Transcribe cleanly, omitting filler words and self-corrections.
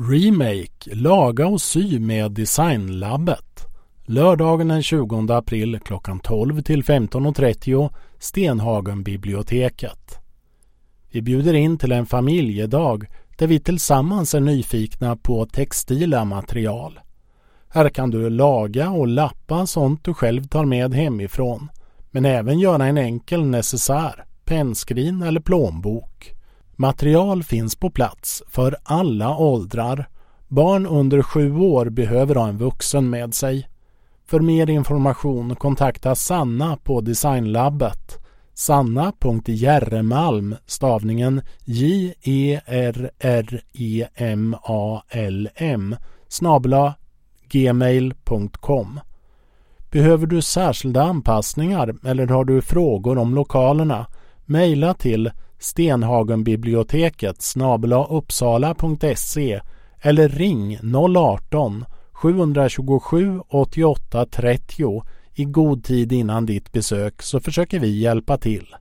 Remake, laga och sy med Designlabbet. Lördagen den 20 april klockan 12 till 15.30 Stenhagenbiblioteket. Vi bjuder in till en familjedag där vi tillsammans är nyfikna på textila material. Här kan du laga och lappa sånt du själv tar med hemifrån, men även göra en enkel necessär, pennskrin eller plånbok. Material finns på plats för alla åldrar. Barn under 7 år behöver ha en vuxen med sig. För mer information kontakta Sanna på Designlabbet. Sanna.Jerremalm, stavningen JERREMALM @gmail.com. Behöver du särskilda anpassningar eller har du frågor om lokalerna? Mejla till stenhagenbiblioteket @uppsala.se eller ring 018 727 88 30 i god tid innan ditt besök så försöker vi hjälpa till.